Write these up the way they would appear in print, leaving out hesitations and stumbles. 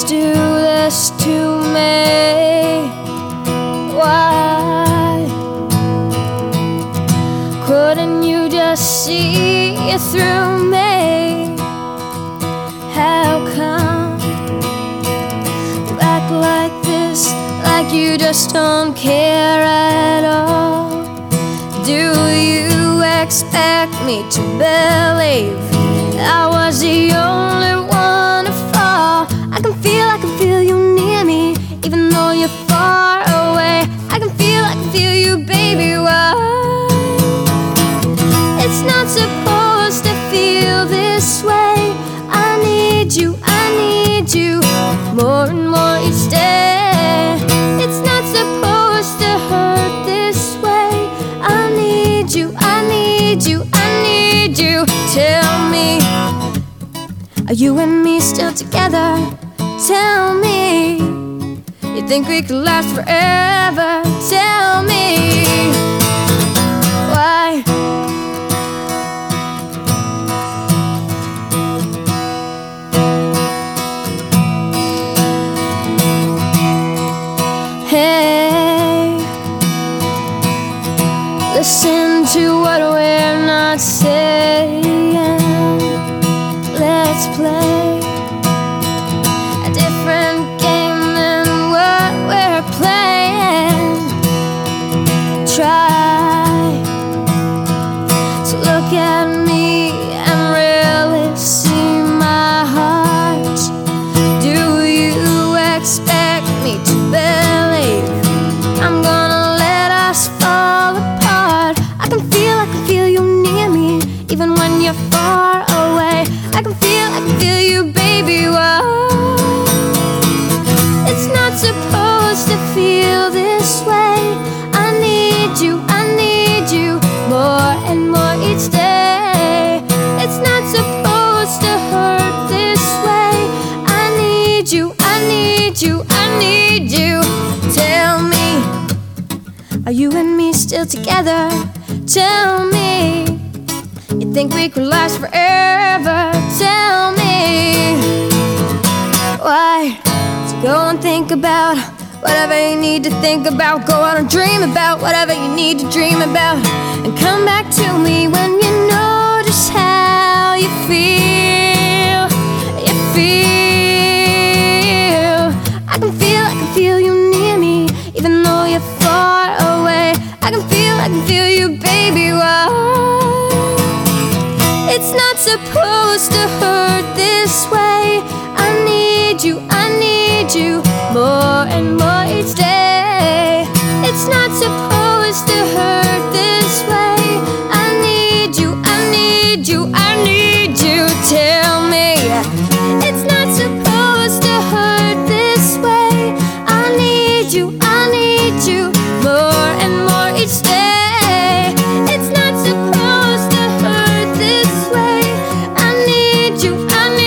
always do this to me? Why couldn't you just see it through me? How come you act like this, like you just don't care at all? Do you expect me to believe I was the only one to fall? I can feel you near me, even though you're far away. I can feel you, baby, why? It's not supposed to feel this way. I need you more and more each day. It's not supposed to hurt this way. I need you. Tell me, are you and me still together? Tell me, you think we could last forever? Tell me, why? Hey, listen to what we're not saying. Let's play a different game than what we're playing. Try to look at me and really see my heart. Do you expect me to believe I'm gonna let us fall apart? I can feel you near me, even when you're far away. I can feel you, baby, why? It's not supposed to feel this way. I need you more and more each day. It's not supposed to hurt this way. I need you. Tell me, are you and me still together? Tell me, you think we could last forever? Tell me, why? So go and think about whatever you need to think about. Go out and dream about whatever you need to dream about, and come back to me when you know just how you feel. I can feel you near me, even though you're far away. I can feel you, baby, why? It's not supposed to hurt this way. I need you more and more each day. It's not supposed to hurt this way. I need you. Tell me, it's not supposed to hurt this way. I need you more and more each day. It's not supposed to hurt this way. I need you.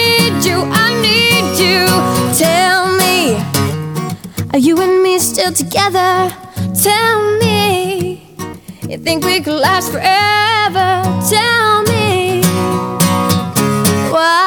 Tell me, are you and me still together? Tell me, you think we could last forever? Tell me, why?